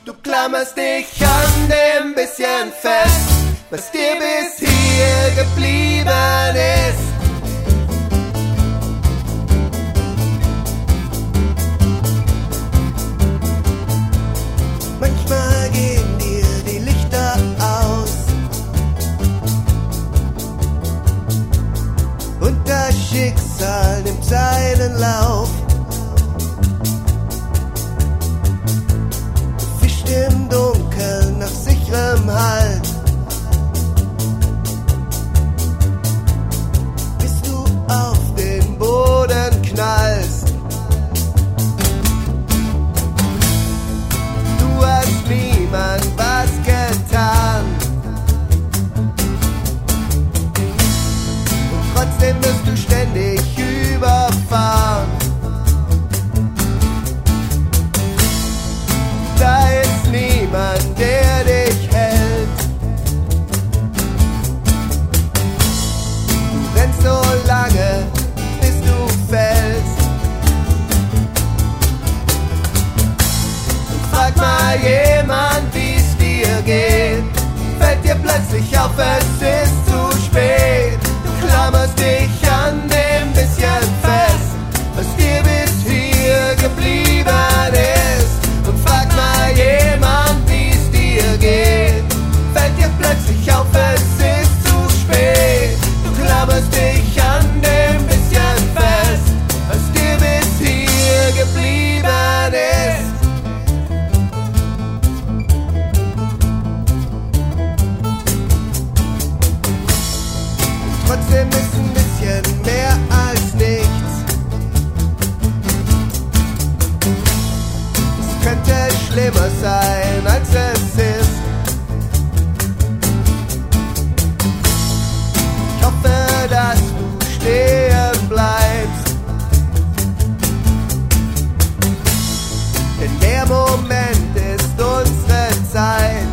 Du klammerst dich an dem bisschen fest, was dir bis hier geblieben ist. Manchmal gehen dir die Lichter aus und das Schicksal nimmt seinen Lauf. Fischt im Dunkeln nach sicherem Halt, bis du auf den Boden knallst. Du hast niemand was getan und trotzdem wirst du ständig überfahren. Da ist niemand, der dich hält. Du rennst so lange, bis du fällst. Und frag mal jemand, wie's dir geht. Fällt dir plötzlich auf, es ist zu spät. Du klammerst dich an dem bisschen fest, was dir bis hier geblieben ist. Und frag mal jemand, wie's dir geht. Fällt dir plötzlich auf, es ist zu spät. Du klammerst dich an dem bisschen fest, was dir bis hier geblieben ist. Trotzdem ist ein bisschen mehr als nichts. Es könnte schlimmer sein, als es ist. Ich hoffe, dass du stehen bleibst, denn der Moment ist unsere Zeit.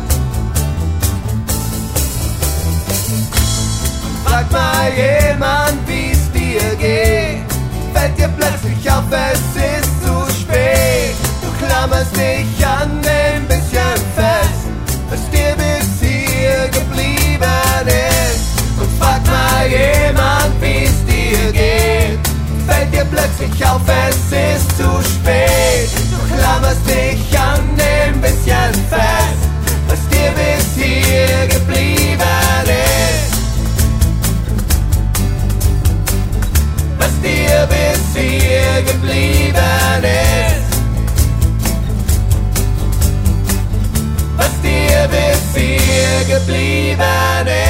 Frag mal jemand, wie's dir geht. Fällt dir plötzlich auf, es ist zu spät. Du klammerst dich an dem bisschen fest, was dir bis hier geblieben ist. Und frag mal jemand, wie's dir geht. Fällt dir plötzlich auf, es ist zu spät. Du klammerst dich an dem bisschen fest, was dir bis hier geblieben ist. Was dir bis hier geblieben ist. Was dir bis hier geblieben ist.